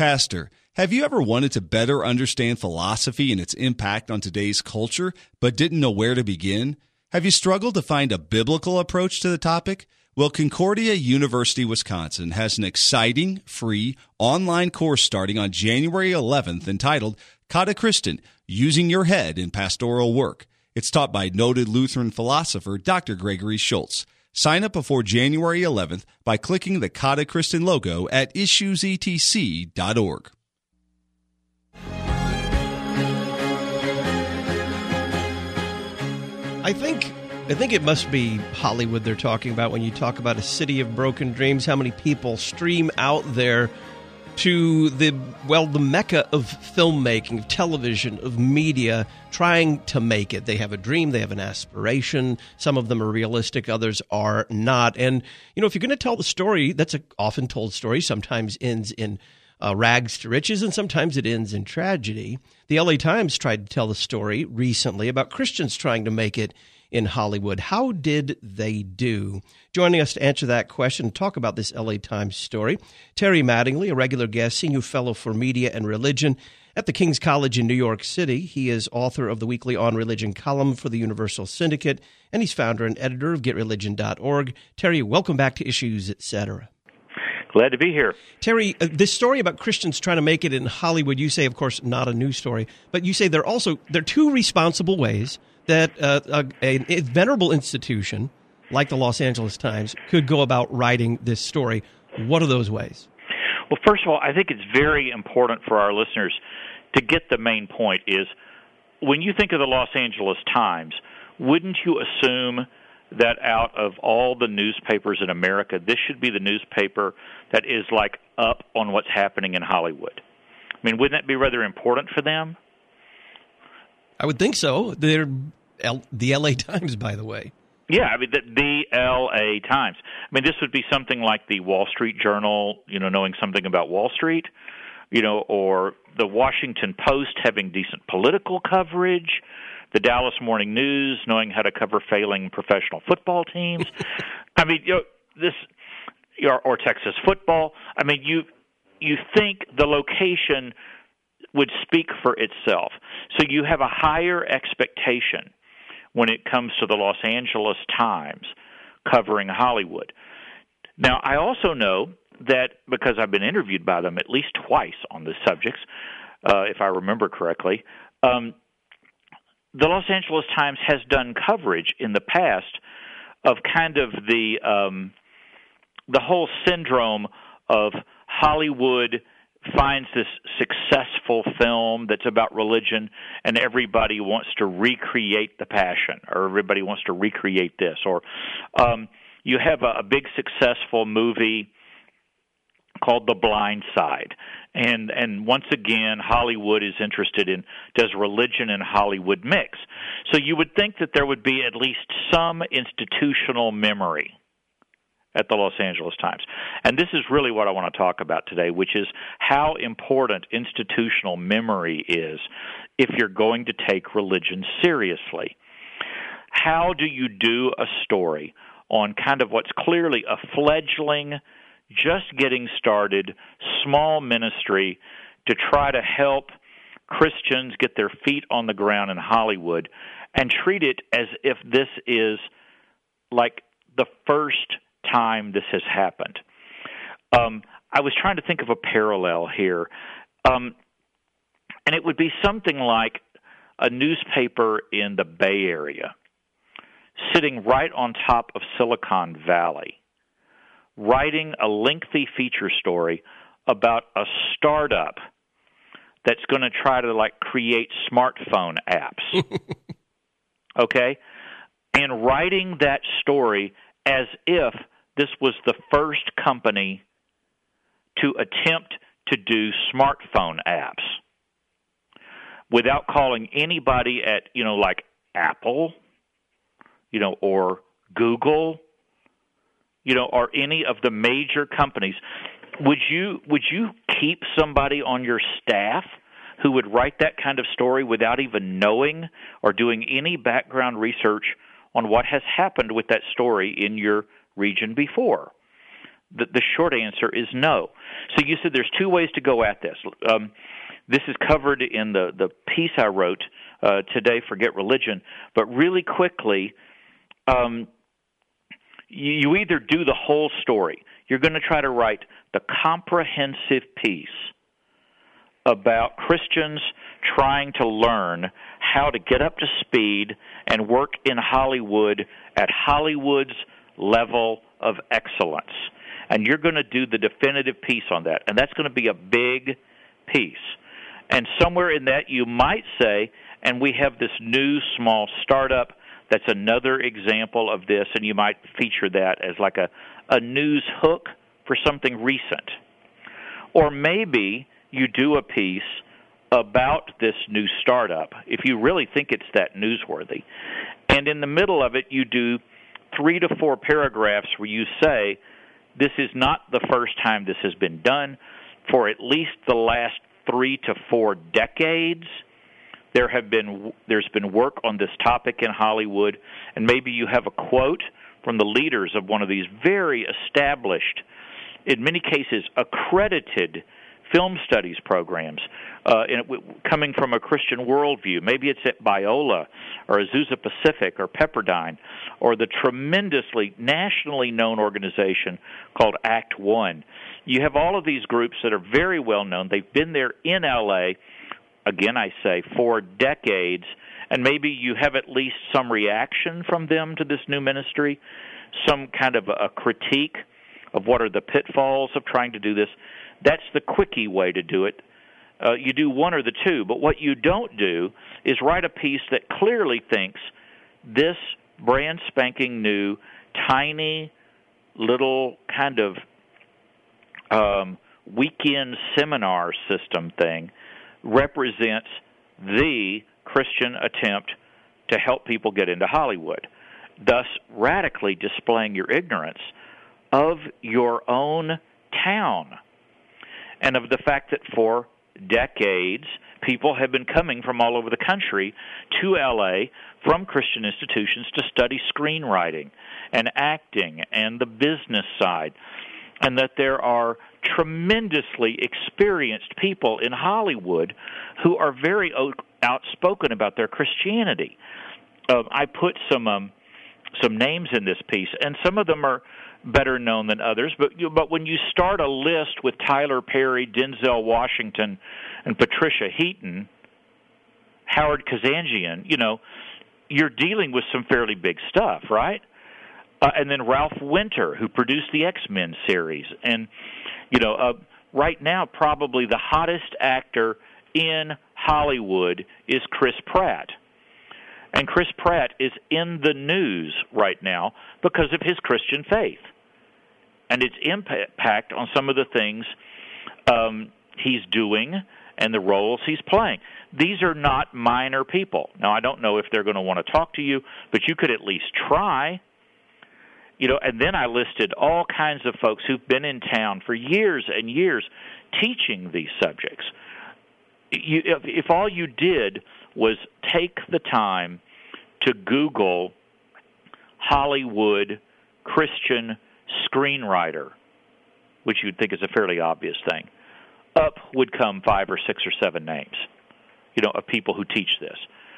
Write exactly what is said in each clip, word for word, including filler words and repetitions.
Pastor, have you ever wanted to better understand philosophy and its impact on today's culture, but didn't know where to begin? Have you struggled to find a biblical approach to the topic? Well, Concordia University, Wisconsin has an exciting, free, online course starting on January eleventh entitled Catechriston, Using Your Head in Pastoral Work. It's taught by noted Lutheran philosopher Doctor Gregory Schultz. Sign up before January eleventh by clicking the Catechriston logo at issues e t c dot org. I think I think it must be Hollywood they're talking about when you talk about a city of broken dreams, how many people stream out there to the, well, the mecca of filmmaking, of television, of media, trying to make it. They have a dream, they have an aspiration. Some of them are realistic, others are not. And, you know, if you're going to tell the story, that's an often told story, sometimes ends in uh, rags to riches, and sometimes it ends in tragedy. The L A Times tried to tell the story recently about Christians trying to make it in Hollywood. How did they do? Joining us to answer that question and talk about this L A Times story, Terry Mattingly, a regular guest, senior fellow for media and religion at the King's College in New York City. He is author of the weekly On Religion column for the Universal Syndicate, and he's founder and editor of get religion dot org. Terry, welcome back to Issues, et cetera. Glad to be here. Terry, uh, this story about Christians trying to make it in Hollywood, you say, of course, not a news story, but you say there are also there are two responsible ways that uh, a, a venerable institution like the Los Angeles Times could go about writing this story. What are those ways? Well, first of all, I think it's very important for our listeners to get the main point is when you think of the Los Angeles Times, wouldn't you assume that out of all the newspapers in America, this should be the newspaper that is like up on what's happening in Hollywood? I mean, wouldn't that be rather important for them? I would think so. They're L- the L A Times, by the way. Yeah, I mean, the, the L A Times. I mean, this would be something like the Wall Street Journal, you know, knowing something about Wall Street, you know, or the Washington Post having decent political coverage, the Dallas Morning News knowing how to cover failing professional football teams. I mean, you know, this, or, or Texas football. I mean, you you think the location would speak for itself. So you have a higher expectation when it comes to the Los Angeles Times covering Hollywood. Now, I also know that because I've been interviewed by them at least twice on this subject, uh, if I remember correctly, um, the Los Angeles Times has done coverage in the past of kind of the um, the whole syndrome of Hollywood finds this successful film that's about religion, and everybody wants to recreate the passion, or everybody wants to recreate this. Or um, you have a, a big successful movie called The Blind Side. And and once again, Hollywood is interested in, does religion and Hollywood mix? So you would think that there would be at least some institutional memory at the Los Angeles Times. And this is really what I want to talk about today, which is how important institutional memory is if you're going to take religion seriously. How do you do a story on kind of what's clearly a fledgling, just getting started, small ministry to try to help Christians get their feet on the ground in Hollywood and treat it as if this is like the first time this has happened? Um, I was trying to think of a parallel here, um, and it would be something like a newspaper in the Bay Area sitting right on top of Silicon Valley, writing a lengthy feature story about a startup that's going to try to, like, create smartphone apps, okay? And writing that story as if this was the first company to attempt to do smartphone apps without calling anybody at, you know, like Apple, you know, or Google, you know, or any of the major companies. Would you would you keep somebody on your staff who would write that kind of story without even knowing or doing any background research on what has happened with that story in your region before? the, the short answer is no. So you said there's two ways to go at this. Um, this is covered in the, the piece I wrote uh, today, Forget Religion. But really quickly, um, you, you either do the whole story. You're going to try to write the comprehensive piece about Christians trying to learn how to get up to speed and work in Hollywood at Hollywood's level of excellence. And you're going to do the definitive piece on that. And that's going to be a big piece. And somewhere in that you might say, and we have this new small startup that's another example of this, and you might feature that as like a, a news hook for something recent. Or maybe you do a piece about this new startup, if you really think it's that newsworthy. And in the middle of it, you do three to four paragraphs where you say, this is not the first time this has been done. For at least the last three to four decades, there have been there's been work on this topic in Hollywood, and maybe you have a quote from the leaders of one of these very established, in many cases accredited film studies programs, uh, in, coming from a Christian worldview. Maybe it's at Biola or Azusa Pacific or Pepperdine or the tremendously nationally known organization called Act One. You have all of these groups that are very well known. They've been there in L A, again I say, for decades, and maybe you have at least some reaction from them to this new ministry, some kind of a critique of what are the pitfalls of trying to do this. That's the quickie way to do it. Uh, you do one or the two, but what you don't do is write a piece that clearly thinks this brand spanking new, tiny, little kind of um, weekend seminar system thing represents the Christian attempt to help people get into Hollywood, thus radically displaying your ignorance of your own town and of the fact that for decades people have been coming from all over the country to L A from Christian institutions to study screenwriting and acting and the business side, and that there are tremendously experienced people in Hollywood who are very outspoken about their Christianity. Uh, I put some um, some names in this piece, and some of them are better known than others, but you, but when you start a list with Tyler Perry, Denzel Washington, and Patricia Heaton, Howard Kazanjian, you know, you're dealing with some fairly big stuff, right? Uh, and then Ralph Winter, who produced the X-Men series, and you know, uh, right now probably the hottest actor in Hollywood is Chris Pratt. And Chris Pratt is in the news right now because of his Christian faith and its impact on some of the things um, he's doing and the roles he's playing. These are not minor people. Now, I don't know if they're going to want to talk to you, but you could at least try. You know, and then I listed all kinds of folks who've been in town for years and years teaching these subjects. You, if, if all you did was take the time to Google Hollywood Christian screenwriter, which you'd think is a fairly obvious thing, up would come five or six or seven names, you know, of people who teach this.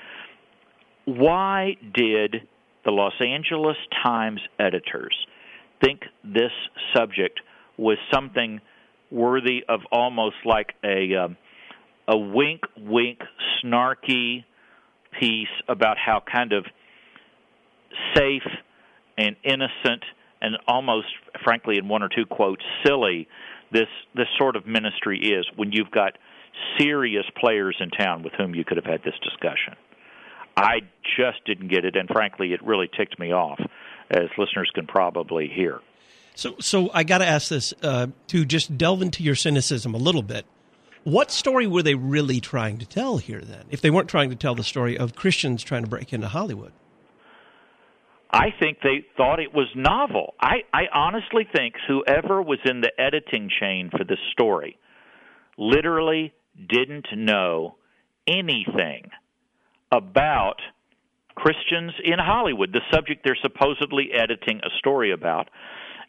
Why did the Los Angeles Times editors think this subject was something worthy of almost like a um, a wink, wink, snarky piece about how kind of safe and innocent and almost, frankly, in one or two quotes, silly this this sort of ministry is when you've got serious players in town with whom you could have had this discussion? I just didn't get it, and frankly, it really ticked me off, as listeners can probably hear. So, so I got to ask this uh, to just delve into your cynicism a little bit. What story were they really trying to tell here, then, if they weren't trying to tell the story of Christians trying to break into Hollywood? I think they thought it was novel. I, I honestly think whoever was in the editing chain for this story literally didn't know anything about Christians in Hollywood, the subject they're supposedly editing a story about.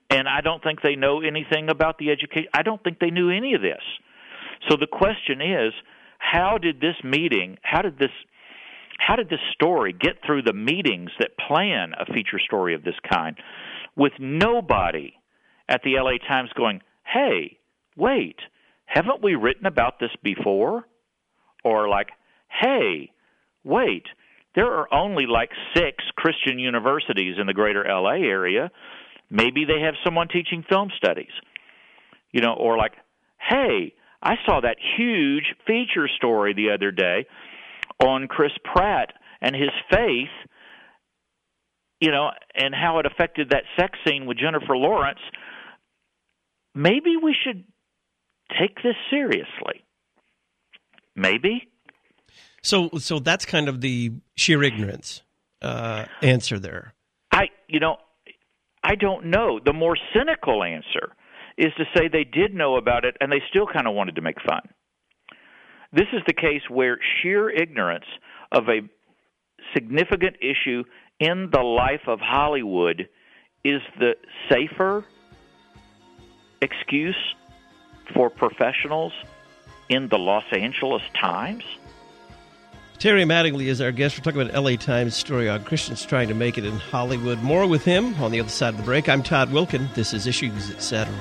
And I don't think they know anything about the education. I don't think they knew any of this. So the question is, how did this meeting, how did this how did this story get through the meetings that plan a feature story of this kind with nobody at the L A Times going, hey, wait, haven't we written about this before? Or like, hey, wait, there are only like six Christian universities in the greater L A area. Maybe they have someone teaching film studies. You know, or like, hey, I saw that huge feature story the other day on Chris Pratt and his faith, you know, and how it affected that sex scene with Jennifer Lawrence. Maybe we should take this seriously. Maybe. So, so that's kind of the sheer ignorance uh, answer there. I, you know, I don't know. The more cynical answer is to say they did know about it and they still kind of wanted to make fun. This is the case where sheer ignorance of a significant issue in the life of Hollywood is the safer excuse for professionals in the Los Angeles Times. Terry Mattingly is our guest. We're talking about L A Times story on Christians trying to make it in Hollywood. More with him on the other side of the break. I'm Todd Wilkin. This is Issues, et cetera.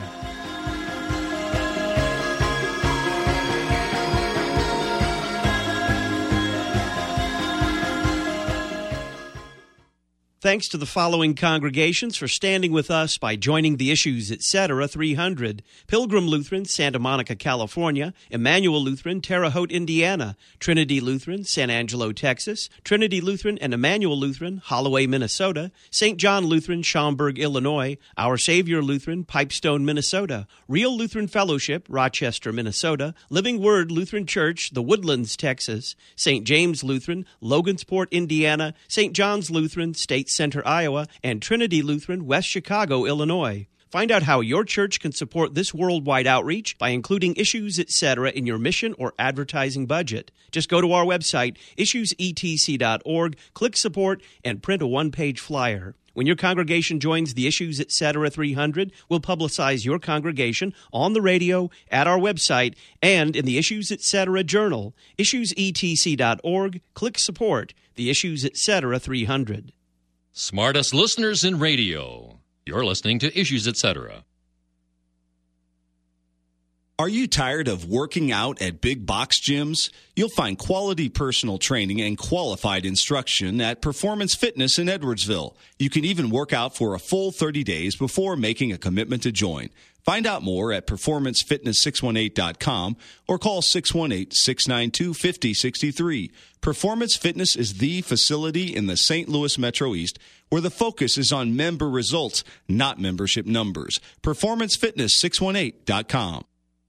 Thanks to the following congregations for standing with us by joining the Issues, et cetera. three hundred, Pilgrim Lutheran, Santa Monica, California; Emmanuel Lutheran, Terre Haute, Indiana; Trinity Lutheran, San Angelo, Texas; Trinity Lutheran and Emmanuel Lutheran, Holloway, Minnesota; Saint John Lutheran, Schaumburg, Illinois; Our Savior Lutheran, Pipestone, Minnesota; Real Lutheran Fellowship, Rochester, Minnesota; Living Word Lutheran Church, The Woodlands, Texas; Saint James Lutheran, Logansport, Indiana; Saint John's Lutheran, State Center, Iowa; and Trinity Lutheran, West Chicago, Illinois. Find out how your church can support this worldwide outreach by including Issues, et cetera in your mission or advertising budget. Just go to our website, issues e t c dot org, click Support, and print a one-page flyer. When your congregation joins the Issues, et cetera three hundred, we'll publicize your congregation on the radio, at our website, and in the Issues, et cetera Journal. issues e t c dot org, click Support, the Issues, et cetera three hundred. Smartest listeners in radio. You're listening to Issues, et cetera. Are you tired of working out at big box gyms? You'll find quality personal training and qualified instruction at Performance Fitness in Edwardsville. You can even work out for a full thirty days before making a commitment to join. Find out more at performance fitness six one eight dot com or call six one eight, six nine two, five zero six three. Performance Fitness is the facility in the Saint Louis Metro East where the focus is on member results, not membership numbers. performance fitness six one eight dot com.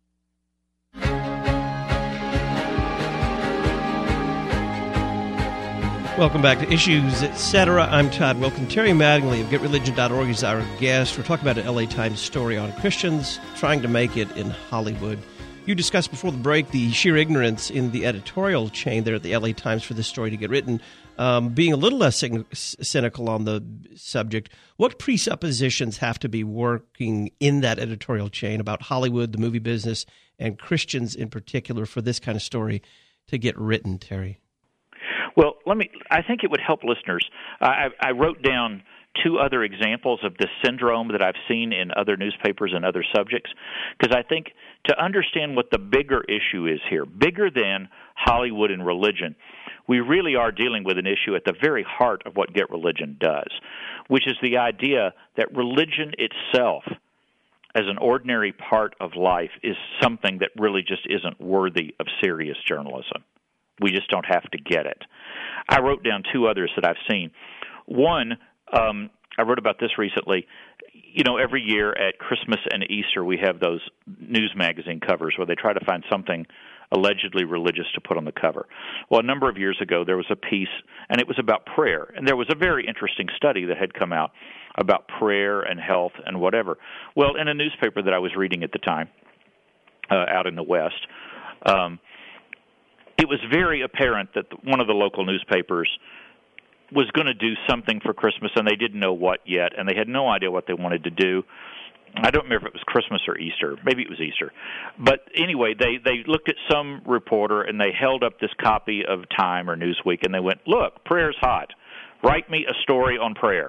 Welcome back to Issues, et cetera. I'm Todd Wilkin. Terry Mattingly of get religion dot org is our guest. We're talking about an L A Times story on Christians trying to make it in Hollywood. You discussed before the break the sheer ignorance in the editorial chain there at the L A Times for this story to get written. Um, being a little less cynical on the subject, what presuppositions have to be working in that editorial chain about Hollywood, the movie business, and Christians in particular for this kind of story to get written, Terry? Well, let me. I think it would help listeners. I, I wrote down two other examples of this syndrome that I've seen in other newspapers and other subjects, because I think to understand what the bigger issue is here, bigger than Hollywood and religion, we really are dealing with an issue at the very heart of what Get Religion does, which is the idea that religion itself, as an ordinary part of life, is something that really just isn't worthy of serious journalism. We just don't have to get it. I wrote down two others that I've seen. One, um, I wrote about this recently. You know, every year at Christmas and Easter, we have those news magazine covers where they try to find something allegedly religious to put on the cover. Well, a number of years ago, there was a piece, and it was about prayer. And there was a very interesting study that had come out about prayer and health and whatever. Well, in a newspaper that I was reading at the time, uh, out in the West, um, it was very apparent that one of the local newspapers was going to do something for Christmas, and they didn't know what yet, and they had no idea what they wanted to do. I don't remember if it was Christmas or Easter. Maybe it was Easter. But anyway, they, they looked at some reporter, and they held up this copy of Time or Newsweek, and they went, look, prayer's hot. Write me a story on prayer.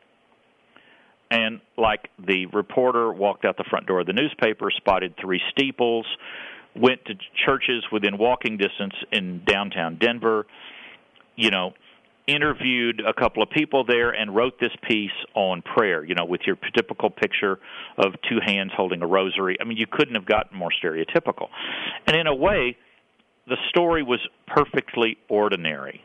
And like the reporter walked out the front door of the newspaper, spotted three steeples, went to churches within walking distance in downtown Denver, you know, interviewed a couple of people there and wrote this piece on prayer, you know, with your typical picture of two hands holding a rosary. I mean, you couldn't have gotten more stereotypical. And in a way, the story was perfectly ordinary.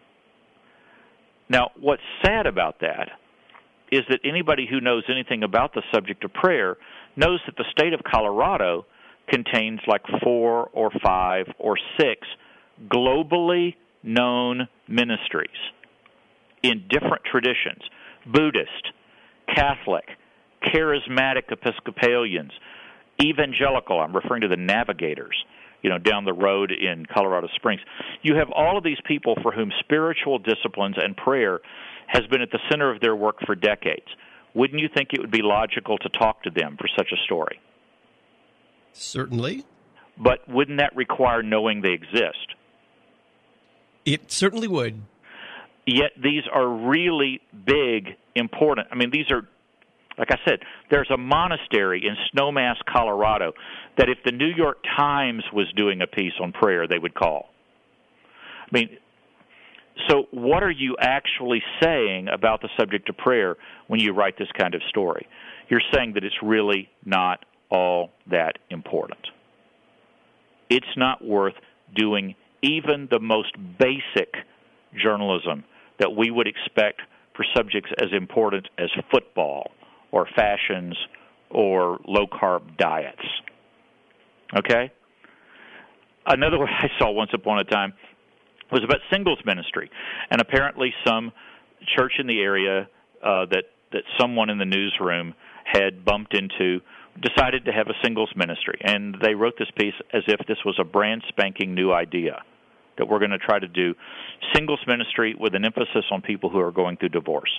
Now, what's sad about that is that anybody who knows anything about the subject of prayer knows that the state of Colorado contains like four or five or six globally known ministries in different traditions: Buddhist, Catholic, Charismatic Episcopalians, Evangelical. I'm referring to the Navigators, you know, down the road in Colorado Springs. You have all of these people for whom spiritual disciplines and prayer has been at the center of their work for decades. Wouldn't you think it would be logical to talk to them for such a story? Certainly. But wouldn't that require knowing they exist? It certainly would. Yet these are really big, important. I mean, these are, like I said, there's a monastery in Snowmass, Colorado, that if the New York Times was doing a piece on prayer, they would call. I mean, so what are you actually saying about the subject of prayer when you write this kind of story? You're saying that it's really not all that important. It's not worth doing even the most basic journalism that we would expect for subjects as important as football or fashions or low-carb diets. Okay? Another one I saw once upon a time was about singles ministry. And apparently some church in the area uh, that, that someone in the newsroom had bumped into decided to have a singles ministry. And they wrote this piece as if this was a brand spanking new idea, that we're going to try to do singles ministry with an emphasis on people who are going through divorce.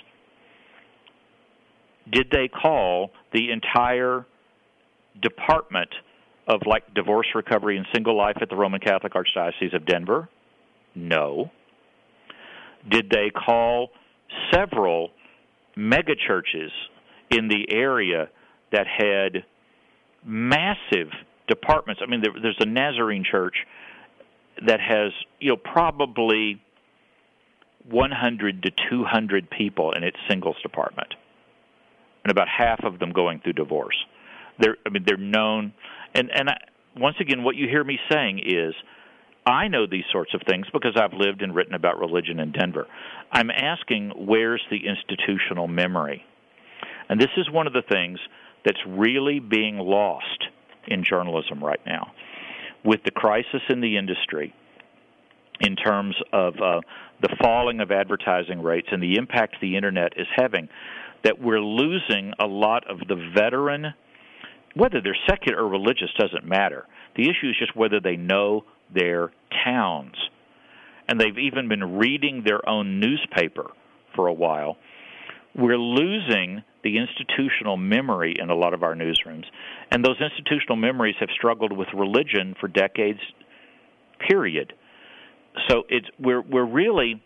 Did they call the entire department of, like, divorce recovery and single life at the Roman Catholic Archdiocese of Denver? No. Did they call several megachurches in the area that had massive departments? I mean, there, there's a Nazarene church that has, you know, probably one hundred to two hundred people in its singles department, and about half of them going through divorce. They're, I mean, they're known. And, and I, once again, what you hear me saying is, I know these sorts of things because I've lived and written about religion in Denver. I'm asking, where's the institutional memory? And this is one of the things that's really being lost in journalism right now. With the crisis in the industry, in terms of uh, the falling of advertising rates and the impact the Internet is having, that we're losing a lot of the veteran, whether they're secular or religious doesn't matter. The issue is just whether they know their towns. And they've even been reading their own newspaper for a while. We're losing the institutional memory in a lot of our newsrooms. And those institutional memories have struggled with religion for decades, period. So it's we're we're really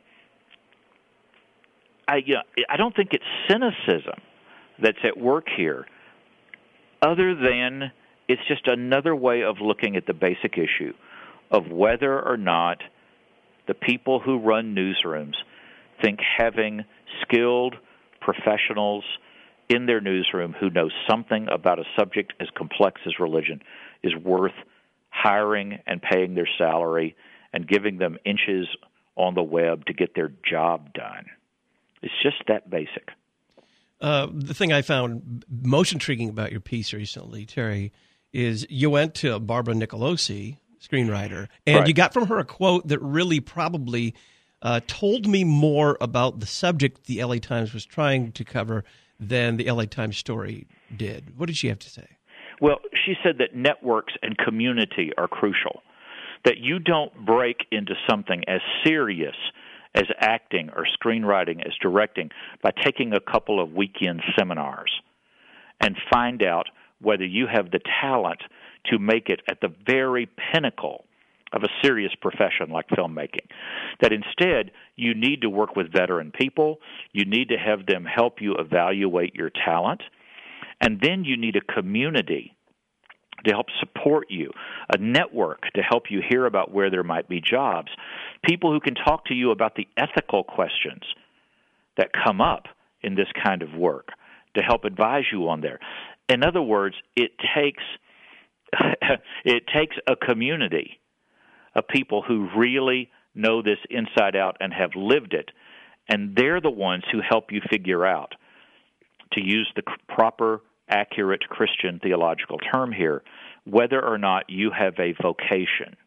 I you know, I don't think it's cynicism that's at work here, other than it's just another way of looking at the basic issue of whether or not the people who run newsrooms think having skilled professionals in their newsroom who know something about a subject as complex as religion is worth hiring and paying their salary and giving them inches on the web to get their job done. It's just that basic. Uh, the thing I found most intriguing about your piece recently, Terry, is you went to Barbara Nicolosi, screenwriter, and right. you got from her a quote that really probably uh, told me more about the subject the L A Times was trying to cover than the L A Times story did. What did she have to say? Well, she said that networks and community are crucial, that you don't break into something as serious as acting or screenwriting, as directing, by taking a couple of weekend seminars and find out whether you have the talent to make it at the very pinnacle of a serious profession like filmmaking. That instead, you need to work with veteran people, you need to have them help you evaluate your talent, and then you need a community to help support you, a network to help you hear about where there might be jobs, people who can talk to you about the ethical questions that come up in this kind of work to help advise you on there. In other words, it takes it takes a community of people who really know this inside out and have lived it, and they're the ones who help you figure out, to use the proper, accurate Christian theological term here, whether or not you have a vocation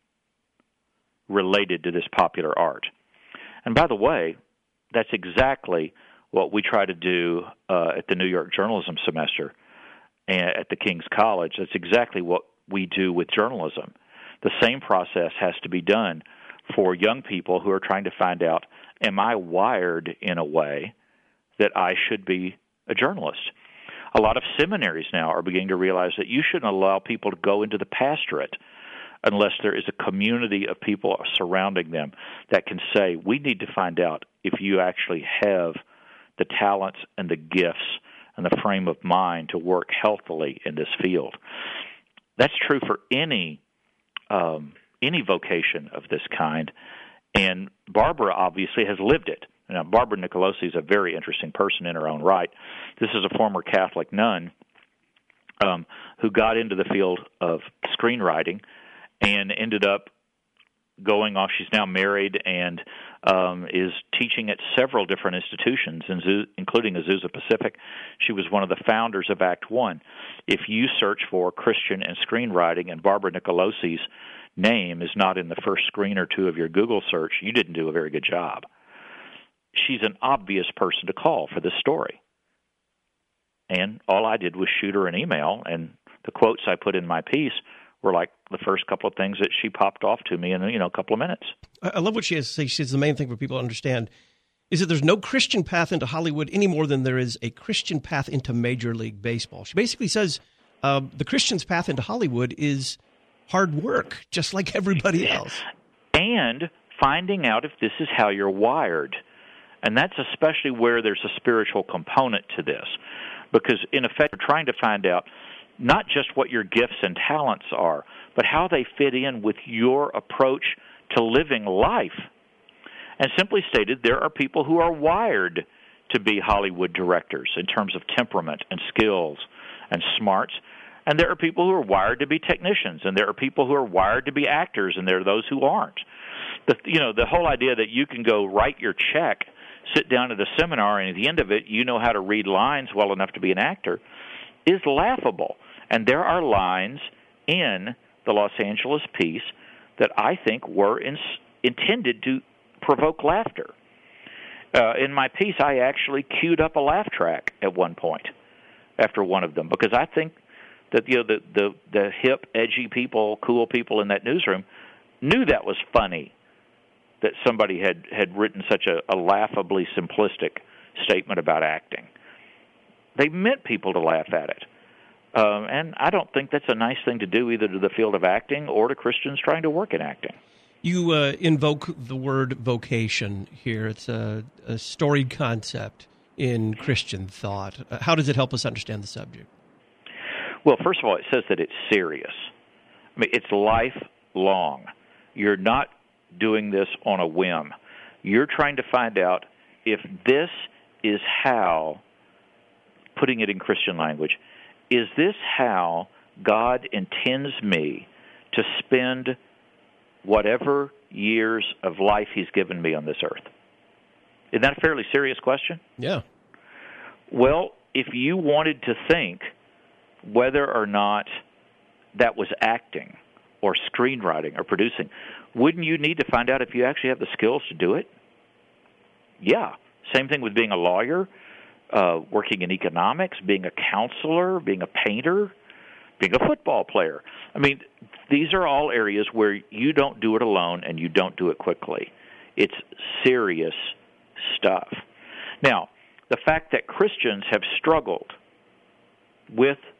related to this popular art. And by the way, that's exactly what we try to do uh, at the New York Journalism Semester and at the King's College. That's exactly what we do with journalism. The same process has to be done for young people who are trying to find out, am I wired in a way that I should be a journalist? A lot of seminaries now are beginning to realize that you shouldn't allow people to go into the pastorate unless there is a community of people surrounding them that can say, we need to find out if you actually have the talents and the gifts and the frame of mind to work healthily in this field. That's true for any um, any vocation of this kind, and Barbara obviously has lived it. Now, Barbara Nicolosi is a very interesting person in her own right. This is a former Catholic nun um, who got into the field of screenwriting and ended up going off. She's now married and um, is teaching at several different institutions, including Azusa Pacific. She was one of the founders of Act One. If you search for Christian and screenwriting and Barbara Nicolosi's name is not in the first screen or two of your Google search, you didn't do a very good job. She's an obvious person to call for this story. And all I did was shoot her an email, and the quotes I put in my piece were like the first couple of things that she popped off to me in, you know, a couple of minutes. I love what she has to say. She says the main thing for people to understand is that there's no Christian path into Hollywood any more than there is a Christian path into Major League Baseball. She basically says uh, the Christian's path into Hollywood is hard work, just like everybody else. And finding out if this is how you're wired. And that's especially where there's a spiritual component to this. Because, in effect, you're trying to find out not just what your gifts and talents are, but how they fit in with your approach to living life. And simply stated, there are people who are wired to be Hollywood directors in terms of temperament and skills and smarts. And there are people who are wired to be technicians, and there are people who are wired to be actors, and there are those who aren't. The, you know, the whole idea that you can go write your check, sit down at a seminar, and at the end of it, you know how to read lines well enough to be an actor, is laughable. And there are lines in the Los Angeles piece that I think were in, intended to provoke laughter. Uh, in my piece, I actually queued up a laugh track at one point after one of them, because I think that, you know, the, the, the hip, edgy people, cool people in that newsroom knew that was funny, that somebody had, had written such a, a laughably simplistic statement about acting. They meant people to laugh at it. Um, and I don't think that's a nice thing to do either to the field of acting or to Christians trying to work in acting. You uh, invoke the word vocation here. It's a, a storied concept in Christian thought. Uh, how does it help us understand the subject? Well, first of all, it says that it's serious. I mean, it's lifelong. You're not doing this on a whim. You're trying to find out if this is how, putting it in Christian language, is this how God intends me to spend whatever years of life He's given me on this earth? Isn't that a fairly serious question? Yeah. Well, if you wanted to think whether or not that was acting or screenwriting or producing, wouldn't you need to find out if you actually have the skills to do it? Yeah. Same thing with being a lawyer, uh, working in economics, being a counselor, being a painter, being a football player. I mean, these are all areas where you don't do it alone and you don't do it quickly. It's serious stuff. Now, the fact that Christians have struggled with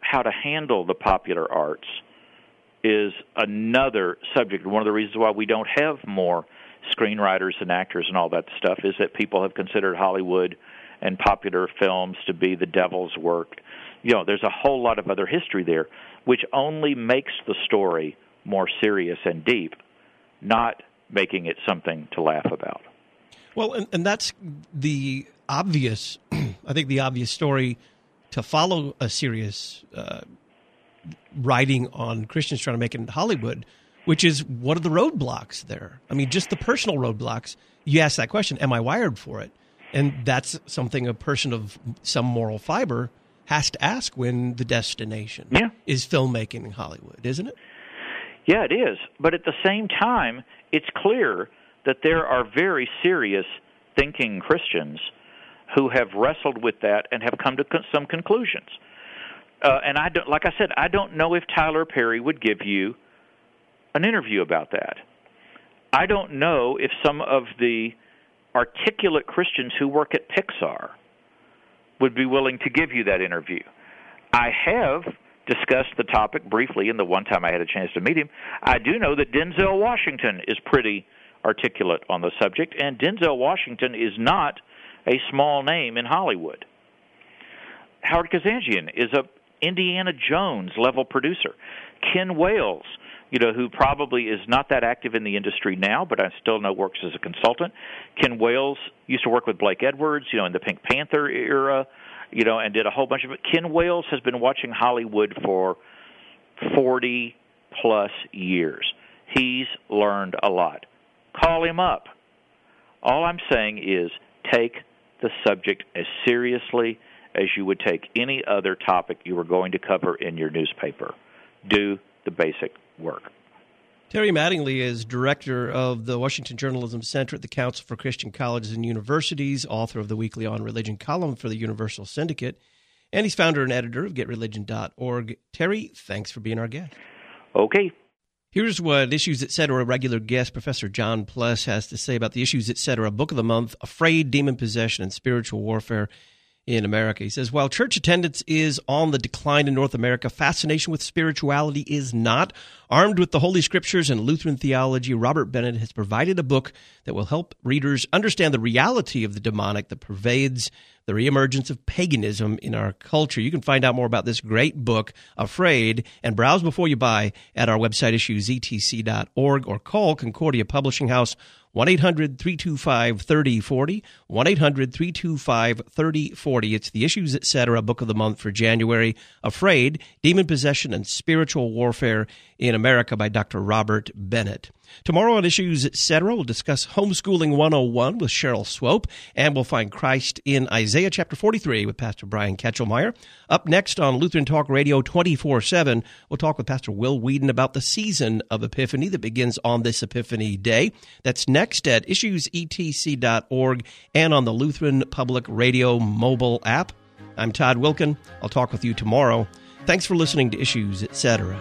how to handle the popular arts is another subject. One of the reasons why we don't have more screenwriters and actors and all that stuff is that people have considered Hollywood and popular films to be the devil's work. You know, there's a whole lot of other history there, which only makes the story more serious and deep, not making it something to laugh about. Well, and, and that's the obvious, I think the obvious story to follow a serious uh, writing on Christians trying to make it into Hollywood, which is, what are the roadblocks there? I mean, just the personal roadblocks. You ask that question, am I wired for it? And that's something a person of some moral fiber has to ask when the destination yeah. is filmmaking in Hollywood, isn't it? Yeah, it is. But at the same time, it's clear that there are very serious thinking Christians who have wrestled with that and have come to con- some conclusions. Uh, and I don't, like I said, I don't know if Tyler Perry would give you an interview about that. I don't know if some of the articulate Christians who work at Pixar would be willing to give you that interview. I have discussed the topic briefly in the one time I had a chance to meet him. I do know that Denzel Washington is pretty articulate on the subject, and Denzel Washington is not a small name in Hollywood. Howard Kazanjian is a Indiana Jones level producer. Ken Wales, you know, who probably is not that active in the industry now, but I still know works as a consultant. Ken Wales used to work with Blake Edwards, you know, in the Pink Panther era, you know, and did a whole bunch of it. Ken Wales has been watching Hollywood for forty-plus years. He's learned a lot. Call him up. All I'm saying is take the subject as seriously as you would take any other topic you were going to cover in your newspaper. Do the basic work. Terry Mattingly is director of the Washington Journalism Center at the Council for Christian Colleges and Universities, author of the weekly On Religion column for the Universal Syndicate, and he's founder and editor of get religion dot org. Terry, thanks for being our guest. Okay. Here's what Issues Etc. regular guest Professor John Pless has to say about the Issues Etc. Book of the Month, Afraid, Demon Possession, and Spiritual Warfare in America. He says, while church attendance is on the decline in North America, fascination with spirituality is not. Armed with the Holy Scriptures and Lutheran theology, Robert Bennett has provided a book that will help readers understand the reality of the demonic that pervades the reemergence of paganism in our culture. You can find out more about this great book, Afraid, and browse before you buy at our website, issues e t c dot org, or call Concordia Publishing House, one eight hundred three two five three oh four oh, one eight hundred three two five three oh four oh. It's the Issues Etc. Book of the Month for January, Afraid, Demon Possession, and Spiritual Warfare in America by Doctor Robert Bennett. Tomorrow on Issues Etc., we'll discuss Homeschooling one oh one with Cheryl Swope, and we'll find Christ in Isaiah chapter forty-three with Pastor Brian Ketchelmeyer. Up next on Lutheran Talk Radio twenty-four seven, we'll talk with Pastor Will Whedon about the season of Epiphany that begins on this Epiphany Day. That's next at issues e t c dot org and on the Lutheran Public Radio mobile app. I'm Todd Wilken. I'll talk with you tomorrow. Thanks for listening to Issues Etc.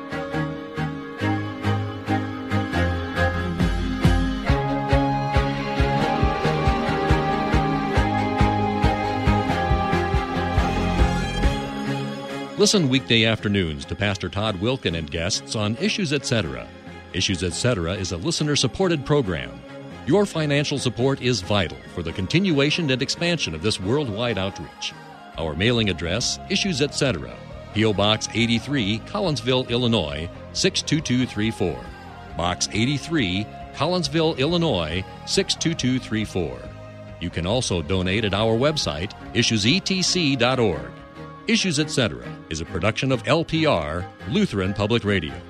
Listen weekday afternoons to Pastor Todd Wilken and guests on Issues Etc. Issues Etc. is a listener-supported program. Your financial support is vital for the continuation and expansion of this worldwide outreach. Our mailing address, Issues Etc., P O. Box eighty-three, Collinsville, Illinois, six two two three four. Box eighty-three, Collinsville, Illinois, six two two three four. You can also donate at our website, issues e t c dot org. Issues Etc. is a production of L P R, Lutheran Public Radio.